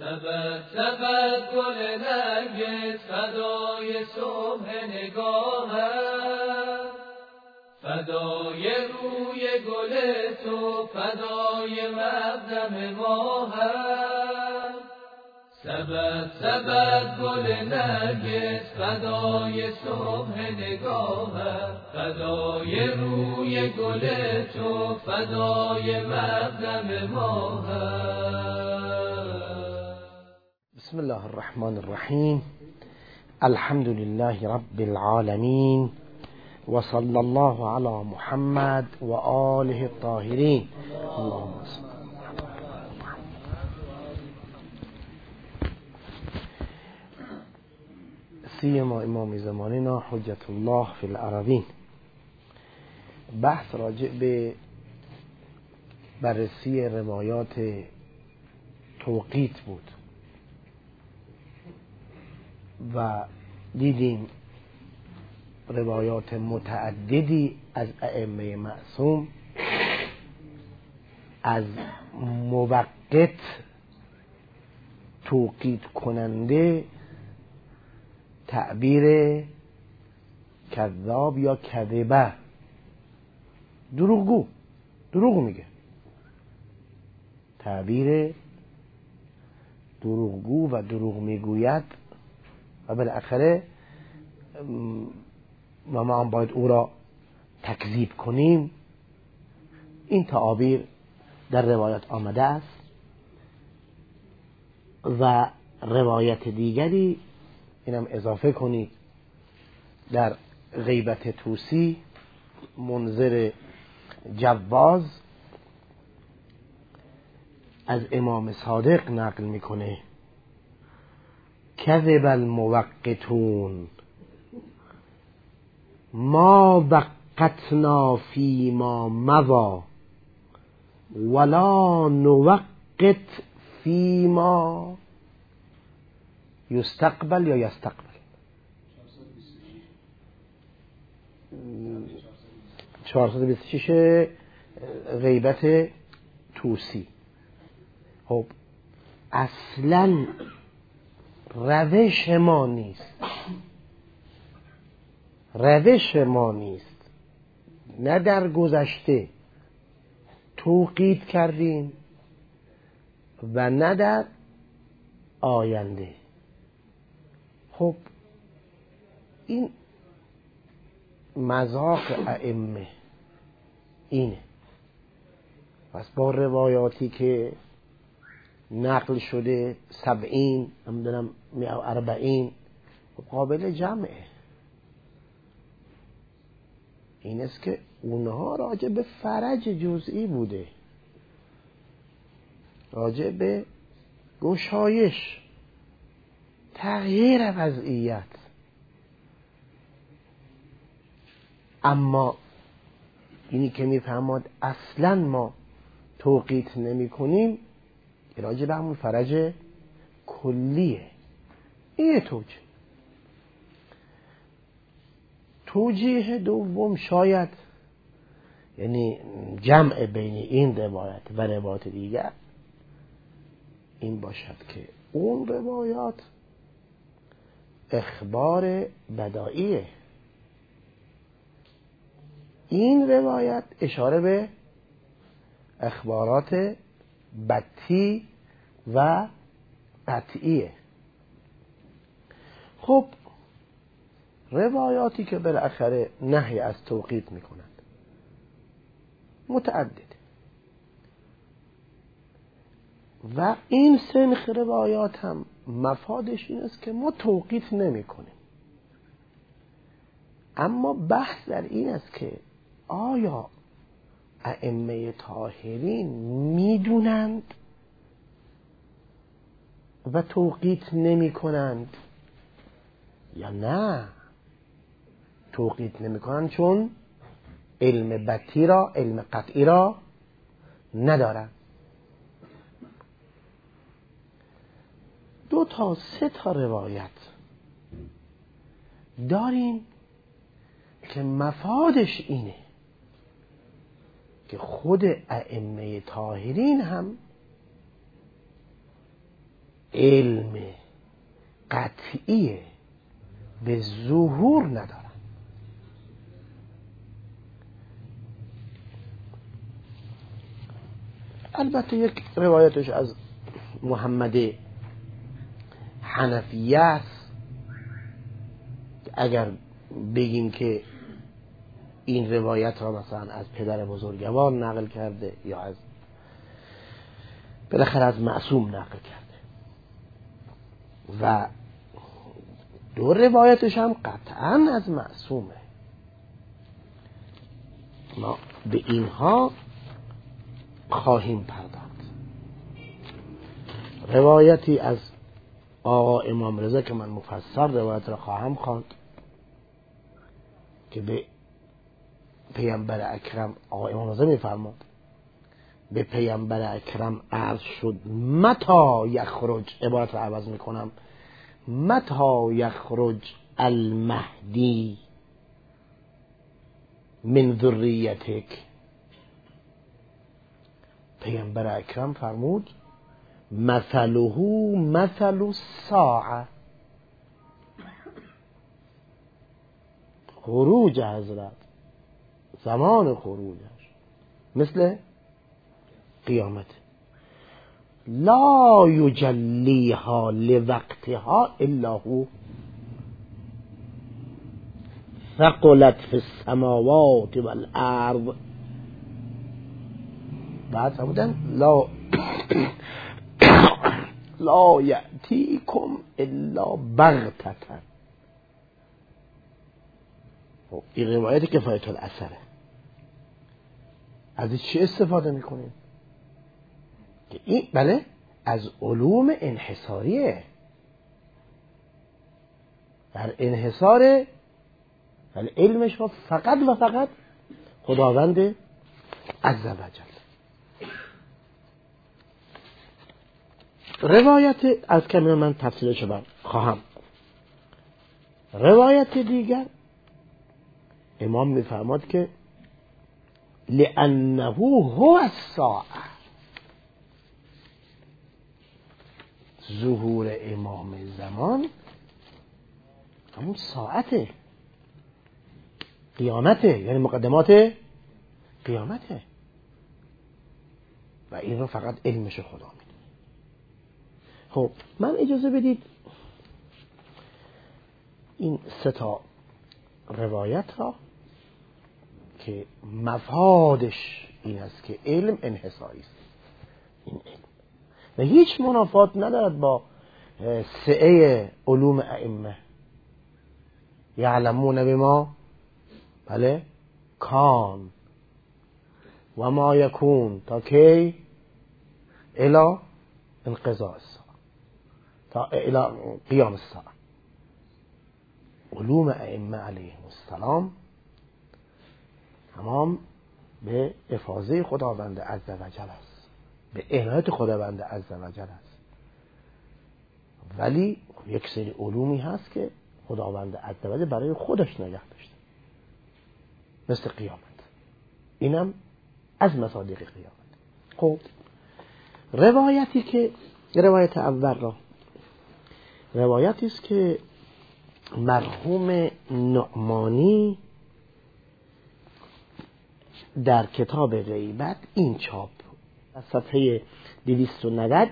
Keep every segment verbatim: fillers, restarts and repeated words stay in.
سبد سبد گل نرگس فدای صبح نگاهم، فدای روی گل تو فدای مقدم ماهم. سبد سبد گل نرگس فدای صبح نگاهم، فدای روی گل تو فدای مقدم ماهم. بسم الله الرحمن الرحیم. الحمد لله رب العالمین و صلی الله علی محمد و آله الطاهرین. اللهم صل. سیما امام زماننا حجت الله فی الارضین. بحث راجع به بررسی روایات توقیت بود و دیدیم روایات متعددی از ائمه معصوم از موقت توقیت کننده تعبیر کذاب یا کذبه، دروغگو، دروغ میگه، تعبیر دروغگو و دروغ میگوید و بالاخره و ما هم باید او را تکذیب کنیم. این تعابیر در روایت آمده است و روایت دیگری اینم اضافه کنید در غیبت توسی منذر جواز از امام صادق نقل میکنه: کذب الموقتون ما وقتنا فیما مضی ولا نوقت فیما یستقبل یا یستقبل. چهارصد و بیست و شش غیبت توسی. خب اصلا روش ما نیست، روش ما نیست، نه در گذشته توقیت کردیم و نه در آینده. خب این مذاق ائمه اینه. پس با روایاتی که نقل شده سبعین نمیدونم مئة و اربعین قابل جمعه. این است که اونها راجع به فرج جزئی بوده، راجع به گشایش، تغییر وضعیت. اما اینی که میفهمد اصلا ما توقیت نمی کنیم راجع به همون فرج کلیه. این توجیه. توجیه دوم شاید یعنی جمع بین این روایت و روایت دیگر این باشد که اون روایات اخبار بدائیه، این روایت اشاره به اخبارات بطی و قطعیه. خب روایاتی که بالاخره نهی از توقیت میکنند متعدد و این سنخ روایات هم مفادش این است که ما توقیت نمی کنیم. اما بحث در این است که آیا ائمه طاهرین میدونند و توقیت نمی کنند یا نه؟ توقیت نمی کنند چون علم بطی را، علم قطعی را ندارند. دو تا سه تا روایت داریم که مفادش اینه که خود ائمه طاهرین هم علم قطعی به ظهور ندارن. البته یک روایتش از محمد حنفیه است، اگر بگیم که این روایت را مثلا از پدر بزرگوار نقل کرده یا از بالاخره از معصوم نقل کرده و دو روایتش هم قطعا از معصومه. ما به اینها خواهیم پرداخت. روایتی از آقا امام رضا که من مفصل روایت را خواهم خواند که به پیامبر اکرم آقا امام رضا میفرماد به پیامبر اکرم عرض شد متى یخرج، عبارت را عوض میکنم، متى یخرج المهدی من ذریتک. پیامبر اکرم فرمود مثله مثل الساعه، خروج حضرت، زمان خروجش مثل قیامت، لا یجلیها لوقتها الا هو، ثقلت فی السماوات والارض. بعد فرمودن لا لا یأتیکم الا بغتة. این روایت کفایت الاثره. از چی استفاده میکنیم؟ که این بله از علوم انحصاریه، در انحصار ولی علمش ها فقط و فقط خداوند عزوجل. روایت از کمی من تفصیلش بر خواهم. روایت دیگر امام میفرماد که لأنه هو الساعه، ظهور امام زمان همون ساعته، قیامته، یعنی مقدمات قیامته و این رو فقط علمش خدا میدونه. خب من اجازه بدید این سه تا روایت را که مفادش این است که علم انحصاری است، این علم و هیچ منافات ندارد با سعه علوم ائمه، یعلمون بما بله کان و ما یکون تا کی الی انقضاء الساعه، تا الی قیام الساعه. علوم ائمه علیهم السلام تمام به افاضه خداوند عزوجل است، به عنایت خداوند عزوجل است، ولی یک سری علومی هست که خداوند عزوجل برای خودش نگه داشته، مثل قیامت، اینم از مصادیق قیامت. خب روایتی که روایت اول را روایتی است که مرحوم نعمانی در کتاب غیبت این چاپ از صفحه دویست و نود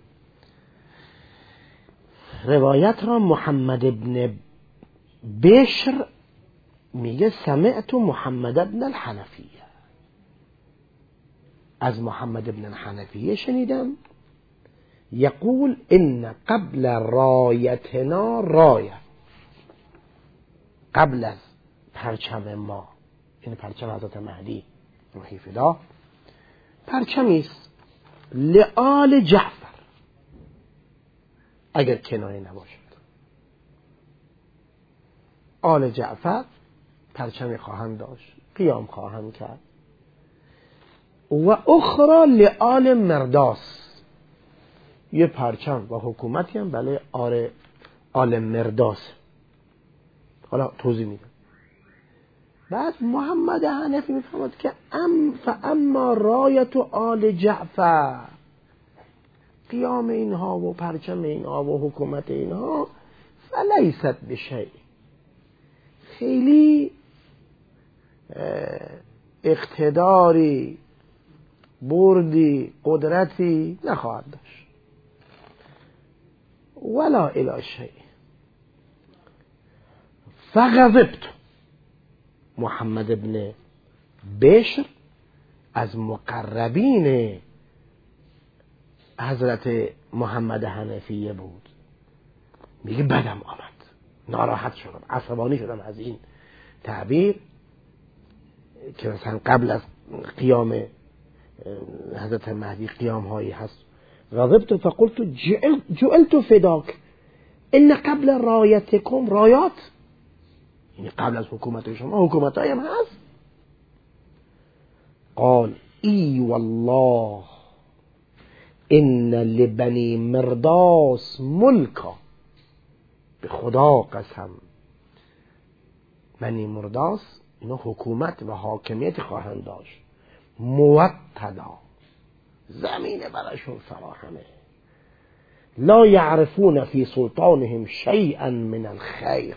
روایت را محمد ابن بشر میگه سمعت محمد ابن الحنفیه، از محمد ابن الحنفیه شنیدم یقول ان قبل رایتنا رایه، قبل از پرچم ما، این پرچم حضرت مهدی روحی فدا، پرچمی است لآل جعفر، اگر کنایه نباشد، آل جعفر پرچمی خواهند داشت، قیام خواهند کرد. و اخرى لآل مرداس، یه پرچم و حکومتی هم بله آل آل مرداس. حالا توضیح میدم. بعد محمد حنفی میفهمد که ام فاما رایت آل جعفر، قیام اینها و پرچم اینها و حکومت اینها فلیست بشیء، خیلی اقتداری، بردی، قدرتی نخواهد داشت. ولا الی شیء. فغضبت، محمد ابن بشر از مقربین حضرت محمد حنفیه بود، میگه بدم آمد، ناراحت شدم، عصبانی شدم از این تعبیر که مثلا قبل از قیام حضرت مهدی قیام هایی هست. غضبت فقلت جعلت فداک ان قبل رایتکم رایات، یعنی قبل از حکومت شما حکومت هایم هست. قال ای والله ان لبنی مرداس ملکا، به خدا قسم بنی مرداس اینا حکومت و حاکمیت خواهند داشت، موطدا، زمین براشون فراهمه، لا یعرفون فی سلطانهم شیئا من الخیر،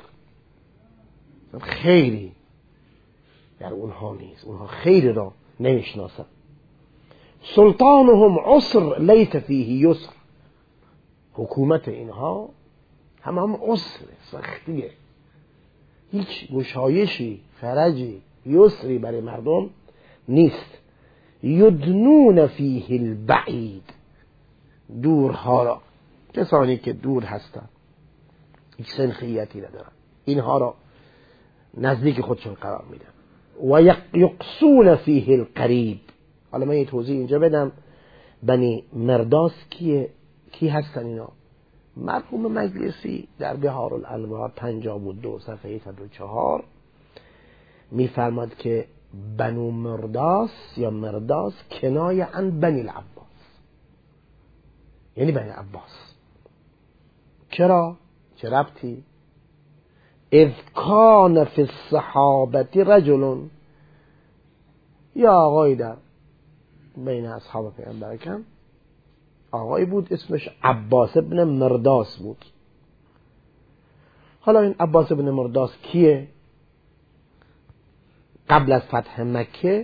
خیری در اونها نیست، اونها خیری را نمیشناسن. سلطانهم عسر لیس فیه یسر، حکومت اینها هم هم عسر، سختیه، هیچ گشایشی، فرجی، یسری برای مردم نیست. یدنون فیه البعید، دورها را، کسانی که دور هستند هیچ سنخیتی ندارن اینها را نزدیک خودشون قرار میدن. و یقصون فیه القریب. حالا من یه توضیح اینجا بدم. بنی مرداس کیه؟ کی هستن اینا؟ مرحوم مجلسی در بهار الانوار پنجاه و دو صفحه صد و چهار میفرماد که بنو مرداس یا مرداس کنایه عن بنی العباس، یعنی بنی عباس. چرا؟ چه ربطی؟ اذ کان فی الصحابه رجل، یا آقای در بین اصحاب پیغمبر اکرم آقای بود اسمش عباس ابن مرداس بود. حالا این عباس ابن مرداس کیه؟ قبل از فتح مکه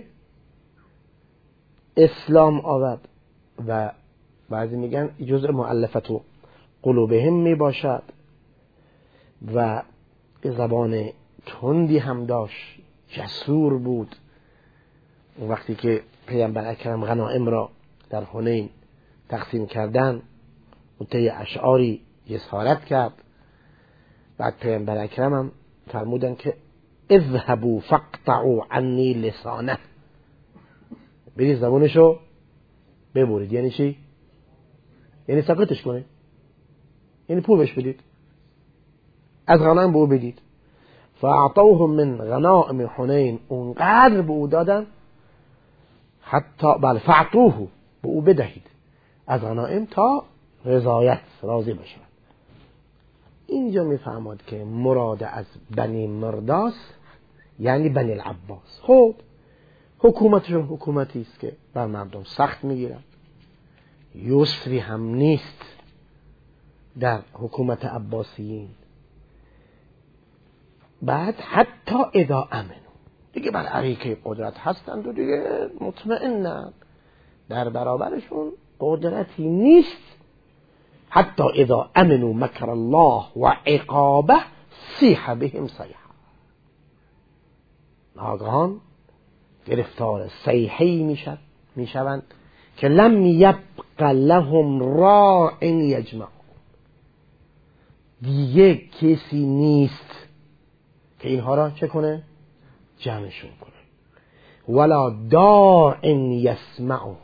اسلام آورد و بعضی میگن جزء مؤلفت قلوبهم می باشد و زبان تندی هم داشت، جسور بود. وقتی که پیامبر اکرم غنایم را در حنین تقسیم کردن و طی اشعاری جسارت کرد، بعد پیامبر اکرم هم فرمودن که اذهبوا فقطعوا عنی لسانه، برید زبانشو ببرید. یعنی چی؟ یعنی ساکتش کنه، یعنی پول بهش بدید، از غنایم به او بدید. فاعطوهم من غنائم حنین، اونقدر به او دادن حتی بله فاعطوه، به او بدهید از غنایم تا رضایت، راضی بشن. اینجا میفهمد که مراد از بنی مرداس یعنی بنی العباس. خب حکومتشون حکومتی است که بر مردم سخت میگیرن، یسری هم نیست در حکومت عباسیین. بعد حتی اذا امنو، دیگه بر عریکه قدرت هستند و دیگه مطمئنن در برابرشون قدرتی نیست. حتی اذا امنو مکر الله و عقابه صیح بهم صیحه، ناگهان گرفتار صیحه‌ای میشن میشوند که لم یبق لهم راع یجمع، دیگه کسی نیست که اینها را چه کنه؟ جمعشون کنه. ولا داع یسمعهم،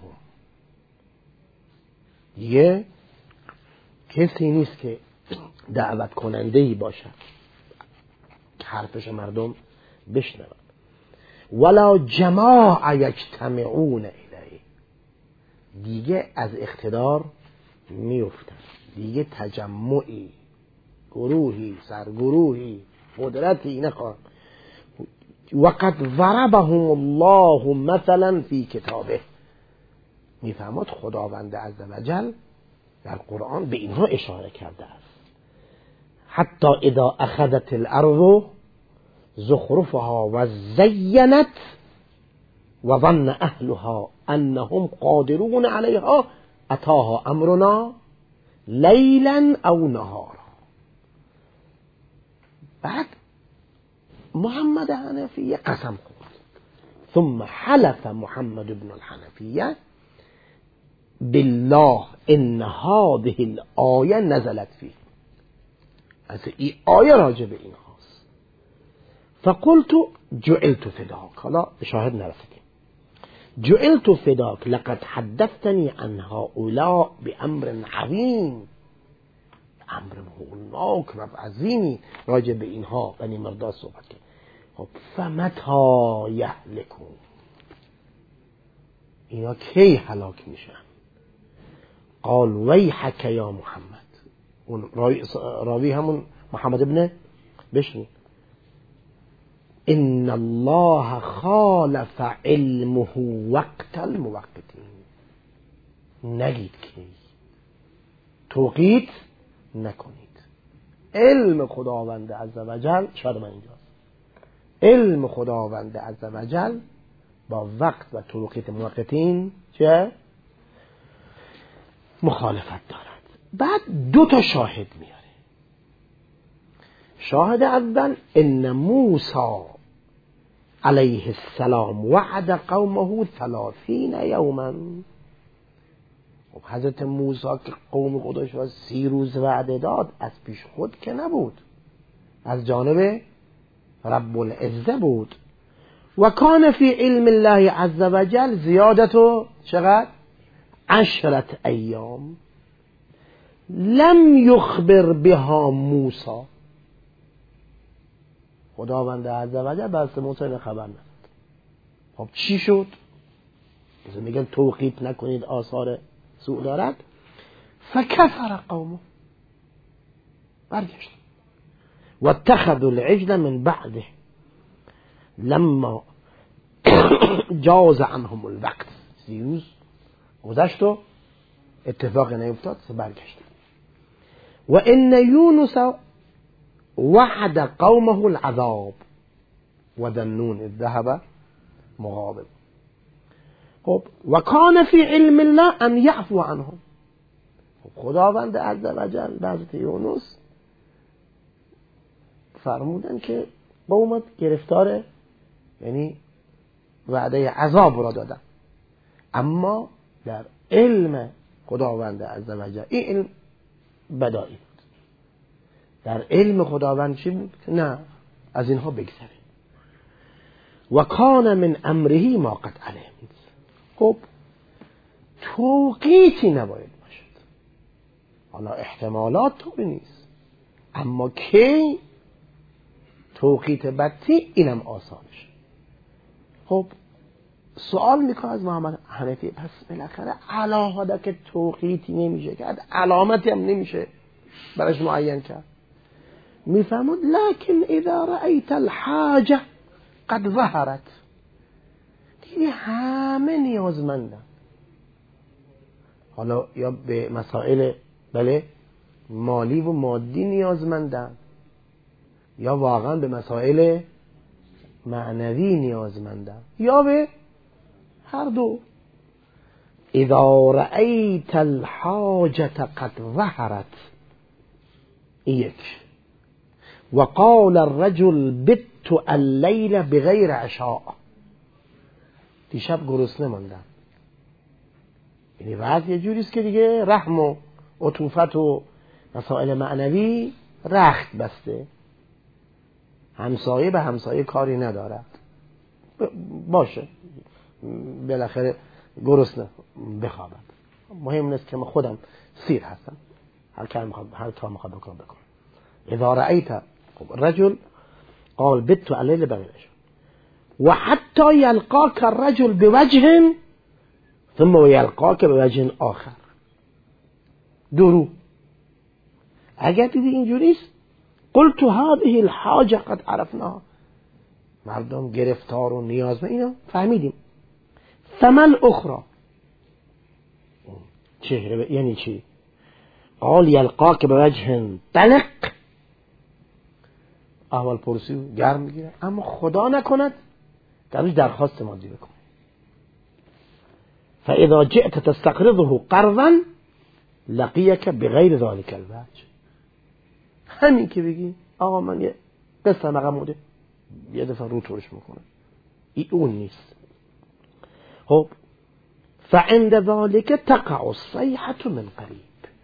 دیگه کسی نیست که دعوت کننده‌ای باشد که حرفش مردم بشنوند. ولا جماع یجتمعون الیه، دیگه از اقتدار میافتند، دیگه تجمعی، گروهی، سرگروهی، قدرتی نخواهند. وقد ضربهم الله مثلا فی کتابه، میفهمد خداوند عزوجل در قرآن به اینها اشاره کرده است. حتی اذا اخذت الارض زخرفها و زینت و ظن اهلها انهم قادرون علیها اتاها امرنا لیلا او نهارا. بعد محمد حنفیه قسم خورد. ثم حلف محمد بن الحنفیه بالله ان هذه الآیه نزلت فيه. از این آیه راجع به این هاست. فقلت جعلت فداک. حالا به شاهد نرسیدیم. جعلت فداک لقد حدثتنی عن هؤلاء بأمر عظیم. امر هولناک و عظیمی راجع به اینها بنی مرداد صحبت کرد. خب فمتا یهلکون، اینا کی هلاک میشن؟ قال ویحک یا محمد. اون راوی, راوی همون محمد ابن بشنو. ان الله خالف علمه وقت الموقتین. نگید کی، توقیت نکنید. علم خداوند عزوجل، شاید من اینجاست، علم خداوند عزوجل با وقت و توقیت موقتین چه؟ مخالفت دارد. بعد دو تا شاهد میاره. شاهد اول ان موسی علیه السلام وعد قومه ثلاثین یوما. خب حضرت موسی که قوم خودش را سی روز وعده داد، از پیش خود که نبود، از جانب رب العزه بود. و کان فی علم الله عز وجل زیادتو چقدر؟ عشرت ایام لم یخبر بها موسی. خداوند عز وجل بس موسی خبر نداد. خب چی شد؟ مثلا میگن توقیت نکنید آثار سوء دارد. فکفر قومه، برگشت. و اتخذوا العجل من بعده لما جاز عنهم الوقت. سی روز گذشت و اتفاق نیفتاد، برگشت. و ان یونس وعد قومه العذاب و ذنون اذ ذهب مغاضبا. خب و کان فی علم الله ان یعفو عنهم. خداوند عز وجل به حضرت یونس فرمودن که قومت گرفتار، یعنی وعده عذاب را دادن، اما در علم خداوند عز وجل این علم بدایی بود. در علم خداوند چی بود؟ نه، از اینها بگذره. و کان من امره ما قد علم. خب توقیتی نباید باشد. حالا احتمالات طوری نیست، اما کی توقیت بطی اینم آسانش. خب سوال میکنه از محمد حنفی، پس بالاخره علاوه که توقیتی نمیشه کرد، علامتی هم نمیشه برش معین کرد. میفهمود لکن اذا رأیت الحاجه قد ظهرت. دیدی همه نیازمندن، حالا یا به مسائل بله مالی و مادی نیازمندن، یا واقعا به مسائل معنوی نیازمندن، یا به هر دو. اذا رأیت الحاجة قد ظهرت، یک. و قال الرجل بت الليل بغیر عشاء. دیشب گرسنه ماندم. یعنی وضع یه جوریست که دیگه رحم و عطوفت و مسائل معنوی رخت بسته، همسایه به همسایه کاری ندارد. باشه بالاخره گرسنه بخوابد، مهم نیست که من خودم سیر هستم، هر کار میخواد هر کار میخواد بکنم بکنم. اذا رأیت رجل قال بت الليل بغير و حتی یلقاک الرجل بوجه ثم یلقاک بوجه آخر. درو اگر دیدی اینجوریست، قلت هذه الحاجه قد عرفناها، مردم گرفتار و نیاز به اینا فهمیدیم. ثمن اخرى، چهره یعنی چی؟ قال یلقاک به وجه طلق، احوال پرسی و گرم میگیره، اما خدا نکند در روش درخواست مادی بکنه. فاذا جئت تستقرضه قرضا لقیک بغیر ذلك الوجه. همین که بگی آقا من یه قسط مقام بوده، یه دفعه رو تورش میکنه، ای اون نیست. خب فعند ذلك تقع الصیحة من قریب.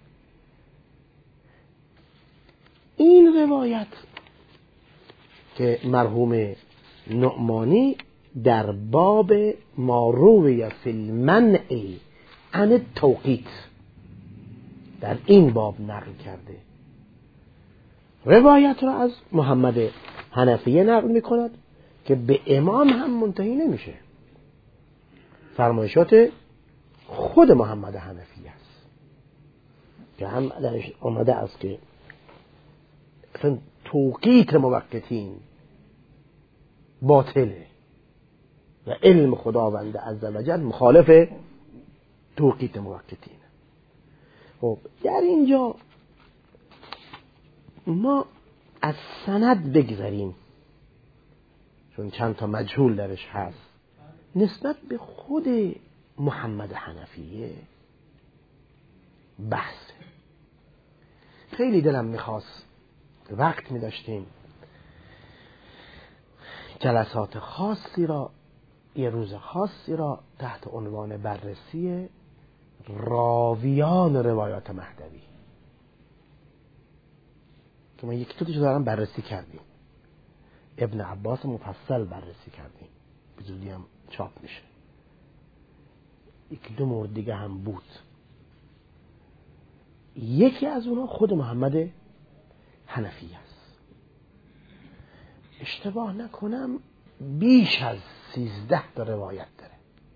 این روایت که مرحوم نعمانی در باب ما روی فی المنع عن التوقیت در این باب نقل کرده، روایت را از محمد حنفیه نقل می کند که به امام هم منتهی نمیشه، فرمایشات خود محمد حنفیه است که هم درش آمده است که اصلا توقیت موقتین باطله و علم خداوند عزوجل مخالف توقیت موقتین. خب در اینجا ما از سند بگذاریم چون چند تا مجهول درش هست نسبت به خود محمد حنفیه بحثه. خیلی دلم میخواست وقت میداشتیم جلسات خاصی را، یه روز خاصی را تحت عنوان بررسی راویان روایات مهدوی که ما یک توتش دارم بررسی کردیم، ابن عباس مفصل بررسی کردیم، به زودی هم چاپ میشه. یک دو مورد دیگه هم بود، یکی از اونها خود محمد حنفی است. اشتباه نکنم بیش از سیزده تا روایت داره،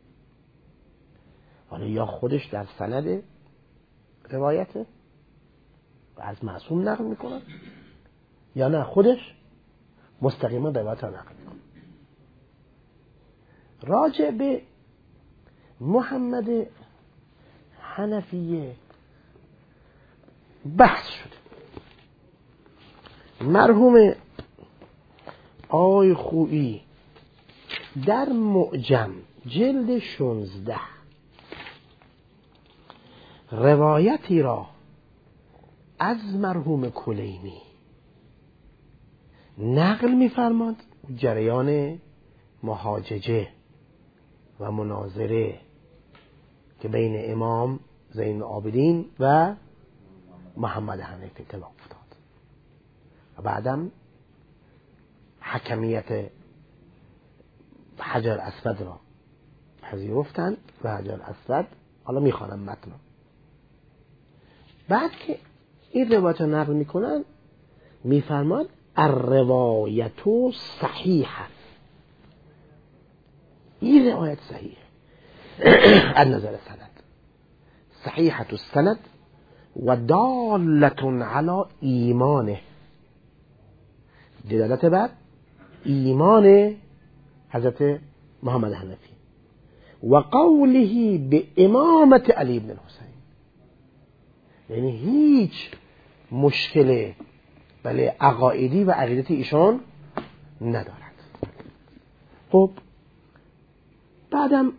حالا یا خودش در سند روایته و از معصوم نقل میکنه یا نه خودش مستقیما روایت را نقل میکنه. راجع به محمد حنفیه بحث شده. مرحوم آی خویی در معجم جلد شانزده روایتی را از مرحوم کلینی نقل می‌فرماد، جریان محاججه و مناظره که بین امام زین العابدین و محمد حنیفه اتفاق افتاد و بعدم حکمیت حجر اسود را پذیرفتند و حجر اسود، حالا میخوانم متن، بعد که این روایت نقل میکنن میفرماد الروایت صحیحه، این روایت صحیحه از نظر سند، صحیحه السند و دالة علی ایمانه، دلالت بر ایمان حضرت محمد حنفی و قوله به امامت علی بن الحسین، یعنی هیچ مشکل بله عقایدی و عقیدتی ایشان ندارد. خب بعدم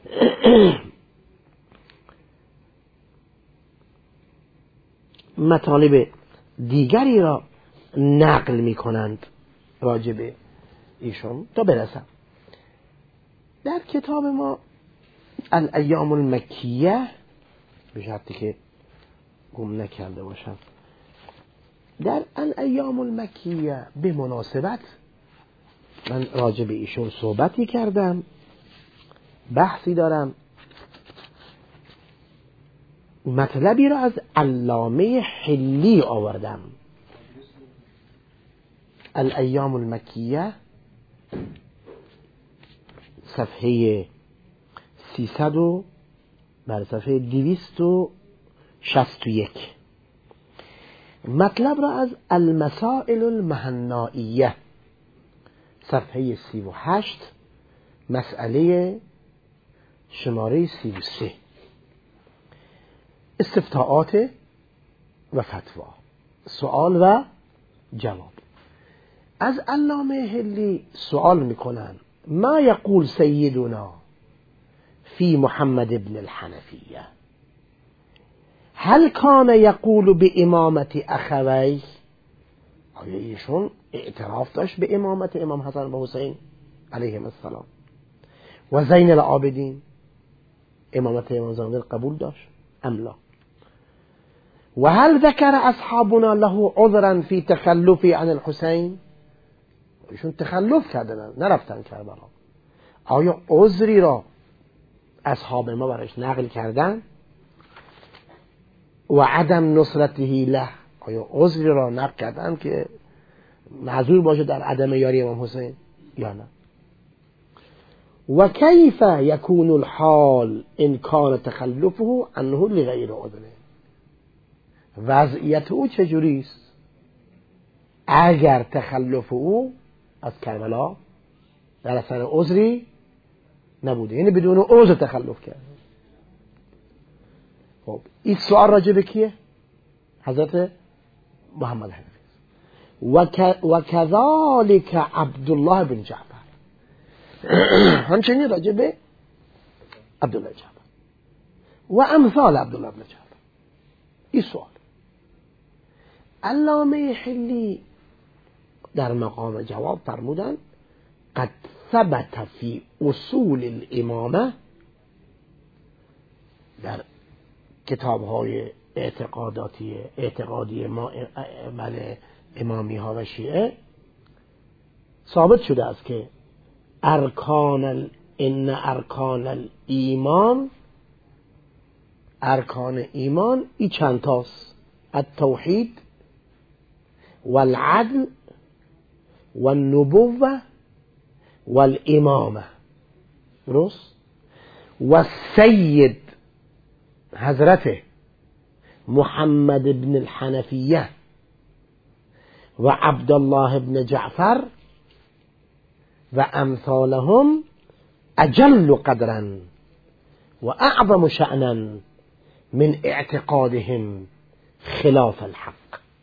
مطالب دیگری را نقل می کنند راجع به ایشان تا برسم. در کتاب ما الایام المکیه، به شرطی که گم نکرده باشم، در الایام المکیه به مناسبت من راجع به ایشون صحبتی کردم، بحثی دارم، مطلبی را از علامه حلی آوردم. الایام المکیه صفحه سیصد و بر صفحه دویست و شصت و یک، مطلب را از المسائل المهنائیه صفحه سی و هشت مسئله شماره سی و سه، استفتاءات و فتوا، سوال و جواب. از علامه حلی سوال میکنن ما یقول سیدنا فی محمد ابن الحنفیه هل کان یقول به امامت اخوی؟ آیا ایشون اعتراف داشت به امامت امام حسن و حسین علیهم السلام و زین العابدین؟ امامت امام زمان قبول داشت ام لا؟ و هل ذکر اصحابنا له عذرا فی تخلفی عن الحسین؟ ایشون تخلف کردن، نرفتن کربلا، آیا عذری را اصحاب ما برایش نقل کردن؟ و عدم نصرته له، آیا عذری را نقل کردن که معذور باشه در عدم یاری امام حسین یا نه؟ و کیف یکون الحال ان کان تخلفه عنه لغیر عذره، وضعیت او چجوریست اگر تخلف او از کربلا در اثر عذری نبوده، یعنی بدون عذر تخلف کرده. خب این سوال راجع به کیه؟ حضرت محمد حنفی. و کذالک عبدالله بن جعفر، همچنین راجع به عبدالله جعفر و امثال عبدالله بن جعفر. این سوال علامه حلی در مقام جواب فرمودن قد ثبت فی اصول الامامه، در کتاب‌های اعتقاداتی اعتقادی ما بله امامی ها و شیعه ثابت شده است که ارکان ال... ان ارکان الایمان، ارکان ایمان ای چند تاست: التوحید والعدل والنبوة والامامه. درست؟ و سید حضرت محمد بن الحنفیه و عبدالله بن جعفر و امثالهم اجل قدرا و اعظم شأنا من اعتقادهم خلاف الحق.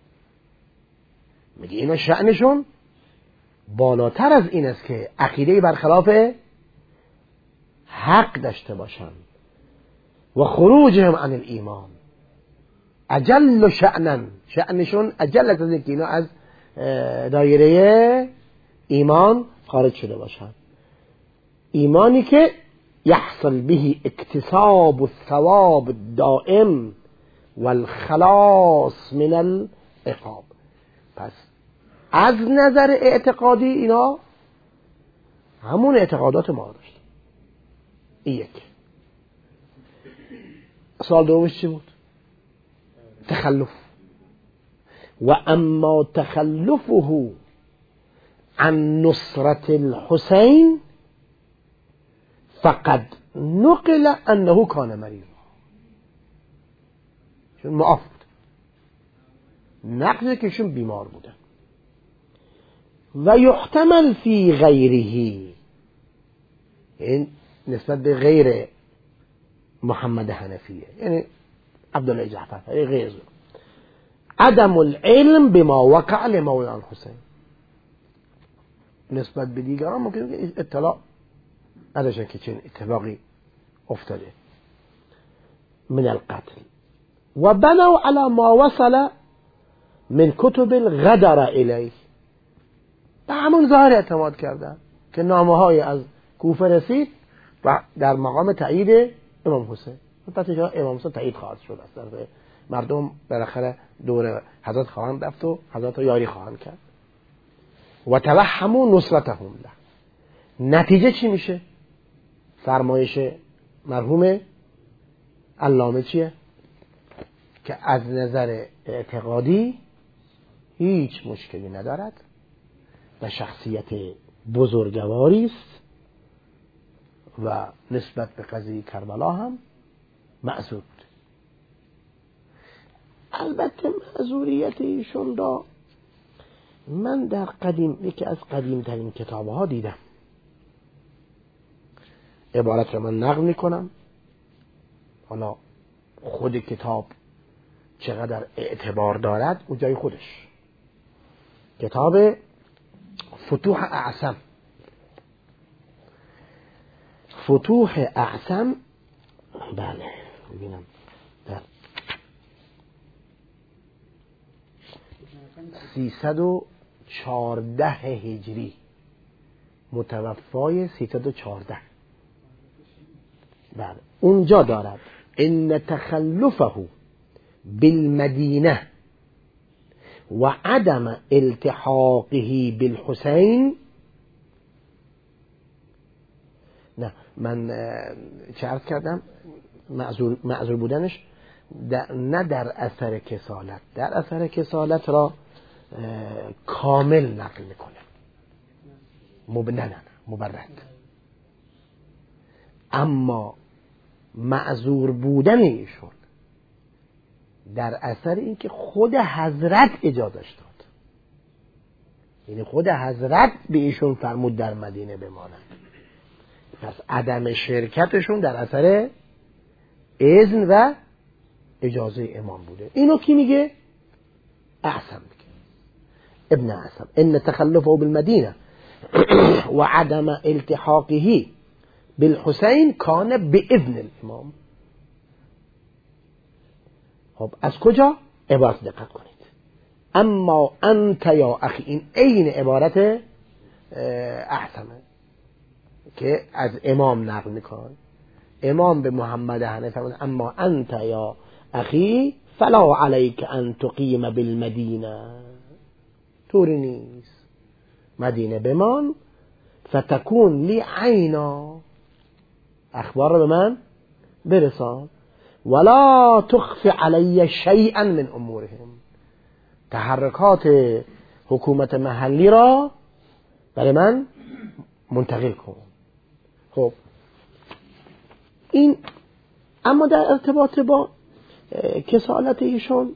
میگه اینا شأنشون بالاتر از این است که عقیده برخلاف حق داشته باشن و خروجهم عن الایمان اجل شأنا، شأنشون اجل از اینکه اینا از دایره ایمان خارج شده باشن. ایمانی که یحصل به اکتساب الثواب الدائم والخلاص من العقاب. پس از نظر اعتقادی اینا همون اعتقادات ما داشت. این یک. سوال دومش چی بود؟ تخلف. و اما تخلفه عن نصرت الحسین فقد نقل انه کان مریض، چون معاف بود، نقل که شون بیمار بودن. و یحتمل فی غیره، این نسبت به غیر محمد حنفیه، یعنی عبدالله جعفر غیر عدم العلم بما وقع لمولانا الحسین، نسبت به دیگران ممکنه که اطلاع نداشتن که چنین اتفاقی افتاده من القتل. و بنوا على ما وصل من کتب الغدر الیه، به همون ظاهر اعتماد کردن که نامه های از کوفه رسید و در مقام تایید امام حسین. پس امام حسین تایید خواهد شد، اصلا مردم بالاخره دور حضرت خواهند رفت و حضرت یاری خواهند کرد. و توهموا نصرتهم له. نتیجه چی میشه؟ فرمایش مرحوم علامه چیه؟ که از نظر اعتقادی هیچ مشکلی ندارد و شخصیت بزرگواری است و نسبت به قضیه کربلا هم معذور. البته معذوریت ایشون را من در قدیم یکی از قدیم ترین کتاب ها دیدم. عبارت را من نقل می کنم، حالا خود کتاب چقدر اعتبار دارد او جای خودش. کتاب فتوح اعصم، فتوح اعصم، بله ببینم در سیصد و چهارده هجری، متوفای سیصد و چهارده، بله اونجا دارد ان تخلفه بالمدینه و عدم التحاقه بالحسین. نه من چه عرض کردم، معذور, معذور بودنش در نه در اثر کسالت، در اثر کسالت را کامل نقل میکنه، مب... نه نه مبرد. اما معذور بودن ایشون در اثر اینکه خود حضرت اجازهش داد، یعنی خود حضرت به ایشون فرمود در مدینه بمانند. پس عدم شرکتشون در اثر اذن و اجازه امام بوده. اینو کی میگه؟ اعصم میگه، ابن اعصم. ان تخلفه بالمدینه و عدم التحاقه بالحسین کان باذن الامام. خب از کجا؟ عبارت دقت کنید. اما انت یا اخی، این عین عبارت اعصمه که از امام نقل میکنه. امام به محمد حنیفه فرمود اما انت یا اخی فلا علیک ان تقیم بالمدینه، طوری نیست، مدینه بمان، فتکون لی عینا، اخبار رو به من برسان، ولا تخفی علی شیئا من امورهم، تحرکات حکومت محلی را برای من منتقل کن. خب این اما در ارتباط با کسالت ایشون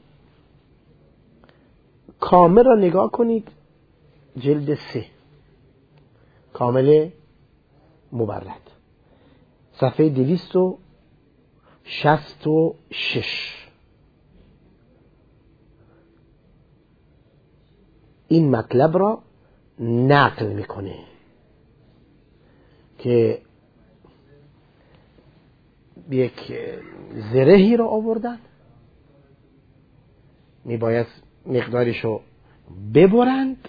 کامل را نگاه کنید، جلد سه کامل مبرد، صفحه دویست و شصت و شش. این مطلب را نقل میکنه که یک زرهی را آوردن، میباید مقدارشو ببرند.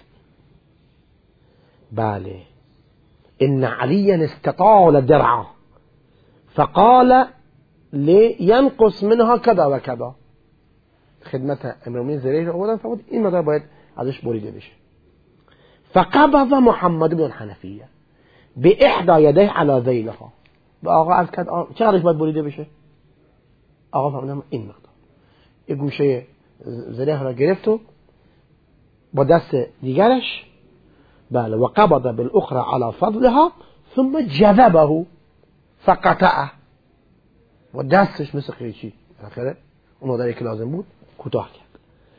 بله ان علیا استطال درعه فقال لینقص منها کذا و کذا. خدمت امرومین زرهی را آوردن، فرمود این مقدار باید ازش بریده بشه. فقبض محمد بن حنفیه به احدى یدیه علی ذیلها، به آقا عرض کرد چقدرش باید بریده بشه؟ آقا فرمودم این مقدار. یک گوشه زره را گرفت و با دست دیگرش بله و قبض بالاخرى على فضلها ثم جذبه فقطعه، و دستش مثل قیچی آخره اون مقداری که لازم بود کوتاه کرد.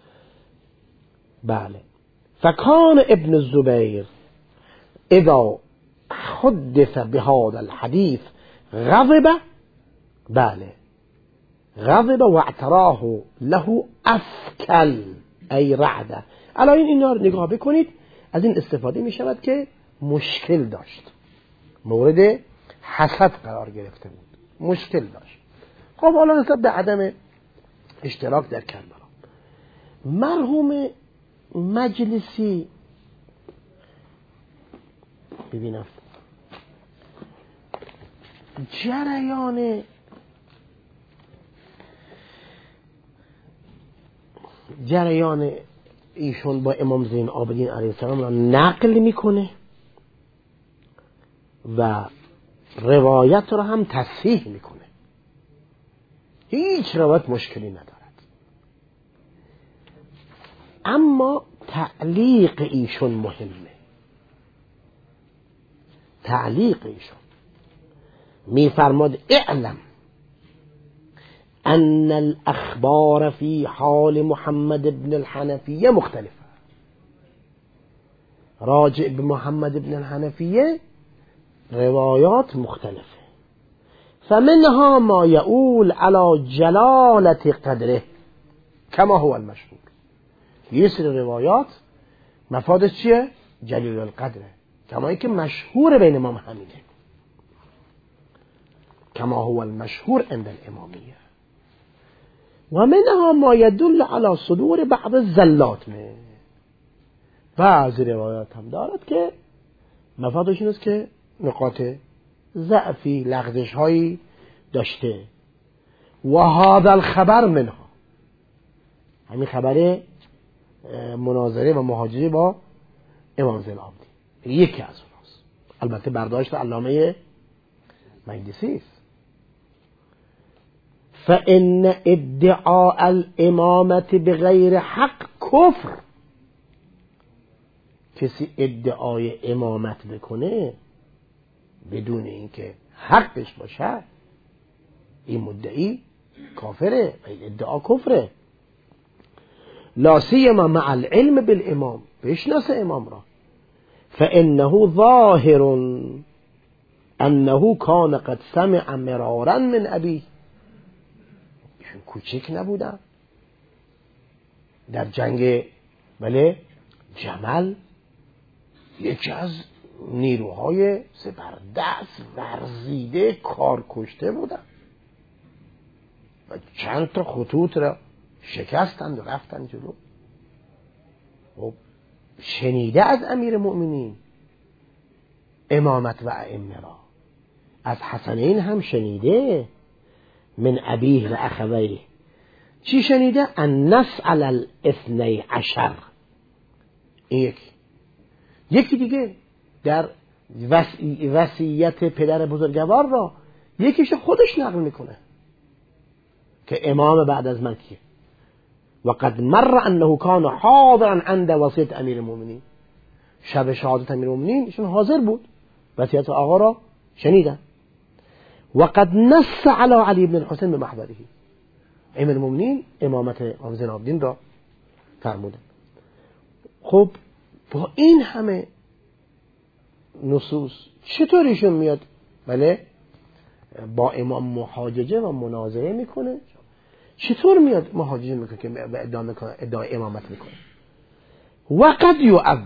بله فکان ابن الزبیر اذا حدث بهذا الحديث غضب، بله غضب واعتراه له افکل ای رعده. الان اینا رو نگاه بکنید، از این استفاده می شود که مشکل داشت، مورد حسد قرار گرفته بود، مشکل داشت. خب حالا نسبت به عدم اشتراک در کربلا، مرحوم مجلسی ببینم جریان جریان ایشون با امام زین العابدین علیه السلام را نقل میکنه و روایت را هم تصحیح میکنه، هیچ روایت مشکلی ندارد. اما تعلیق ایشون مهمه. تعلیق ایشون میفرماد اعلم ان الاخبار في حال محمد بن الحنفیه مختلفه. راجع به محمد بن الحنفیه روایات مختلفه، فمنها ما يقول على جلالة قدره کما هو المشهور. یه سری روایات مفادش چیه؟ جلیل القدره، کما که مشهور بین امام همینه، کما هو المشهور عند الامامیه. و منها ما يدل على صدور بعض الزلات. نه بعض روایات هم دارد که مفادش این است که نقاط ضعفی، لغزش هایی داشته. و هذا الخبر منها، همین خبر مناظره و محاجره با امام زین العابدین یکی از اوناست. البته برداشت علامه مجلسی است. فإن ادعاء الامامة بغیر حق کفر. کسی ادعای امامت بکنه بدون اینکه حقش باشه، این مدعی کافره، ادعا کفره. لا سیما مع العلم بالامام، بشناس امام را. فانه ظاهر انه کان قد سمع مرارا من ابی. ایشون کوچک نبودن در جنگ بله جمل، یکی از نیروهای زبردست ورزیده کار کشته بودن و چند تا خطوط را شکستند و رفتن جلو. و شنیده از امیر مؤمنین امامت و ائمه را، از حسنین هم شنیده، من ابیه و اخویه. چی شنیده؟ النص علی الاثنی عشر. این یکی یکی دیگه در وصیت پدر بزرگوار را یکیش خودش نقل میکنه که امام بعد از من کیه. و قد مر انه کان حاضرا عند وصیت امیر المؤمنین. شب شهادت امیر المؤمنین ایشون حاضر بود، وصیت آقا را شنیدن. و قد نص علی علی بن الحسین بمحضره. امیر المؤمنین امامت امام زین العابدین را فرمودن. خب با این همه نصوص چطور ایشون میاد بله با امام محاججه و مناظره میکنه؟ چطور میاد محاججه میکنه که ادعا میکنه، ادعای امامت میکنه؟ وقد یؤول،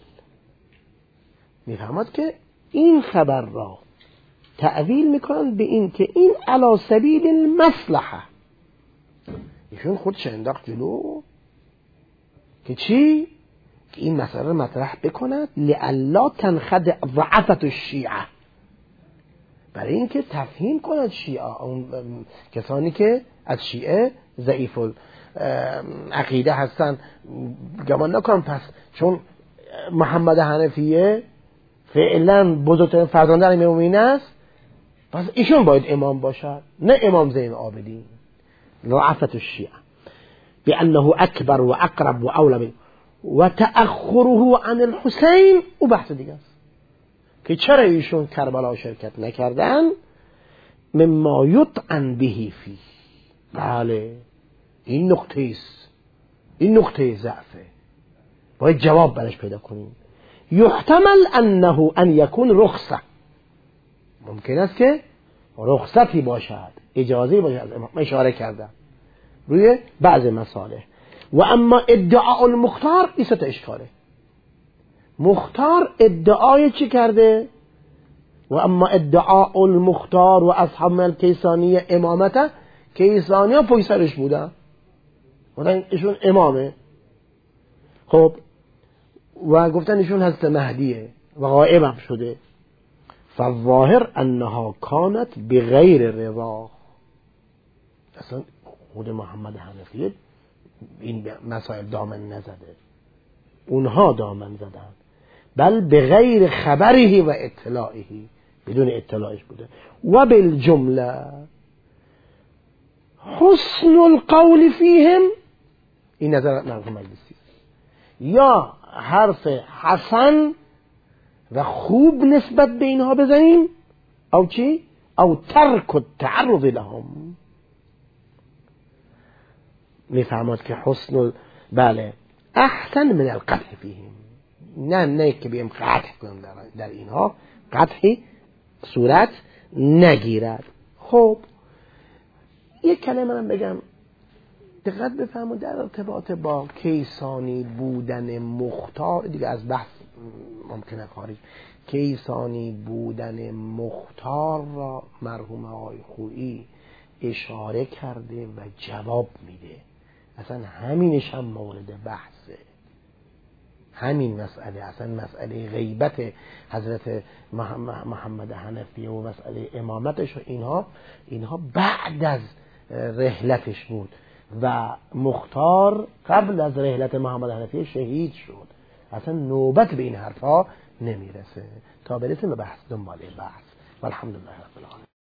میفهمد که این خبر را تأویل میکنن به این که این علی سبیل المصلحه. ایشون خودش انداخت جلو که چی؟ که این مسئله مطرح بکند لئلا تنخدع ضعفة الشیعه، برای اینکه تفهیم کند شیعه، اون کسانی که از شیعه ضعیف عقیده هستن گمان نکنن پس چون محمد حنفیه فعلا بزرگترین فرزند امیرالمومنین است پس ایشون باید امام باشد، نه امام زین العابدین. ضعفة الشیعه بأنه اکبر و اقرب و اولى و تأخره عن الحسین او بحث دیگه است که چرا ایشون کربلا شرکت نکردن. مما یطعن به فی، بله این نقطه است، این نقطه ضعفه، باید جواب برش پیدا کنیم. یحتمل انه ان یکون رخصه، ممکن است که رخصتی باشد، اجازه باشد از امام، اشاره کردم روی بعض مسائل. و اما ادعاء المختار این سه اشکاله. مختار ادعای چی کرده؟ و اما ادعاء المختار و اصحاب الکیسانی امامته، کیسانی ها پشت سرش بودن بودن ایشون امامه. خب و گفتن ایشون حضرت مهدیه و غائب هم شده. فالظاهر انها کانت بغیر رضا. اصلا خود محمد حنفیه این مسائل دامن نزده، اونها دامن زدن، بل بغیر خبره و اطلاعه، بدون اطلاعش بوده. و بالجمله حسن القول فیهم، این نظر مرحوم مجلسی، یا حرف حسن و خوب نسبت به اینها بزنیم، او چی؟ او ترک التعرض لهم. میفهمد که حسن بله احسن من القدح فیهم، نه نه که بیم قدح کنم در اینها، قدحی صورت نگیرد. خب یک کلمه من بگم دقت بفرمایید در ارتباط با کیسانی بودن مختار، دیگه از بحث ممکنه خارج، کیسانی بودن مختار را مرحوم آقای خویی اشاره کرده و جواب میده. اصلا همینش هم مورد بحثه، همین مسئله، اصلا مسئله غیبت حضرت محمد حنفی و مسئله امامتش و اینها اینها بعد از رحلتش بود و مختار قبل از رحلت محمد حنفی شهید شد. اصلا نوبت به این حرفا نمیرسه تا برسه به بحث دنباله بحث. والحمدلله رب العالمین.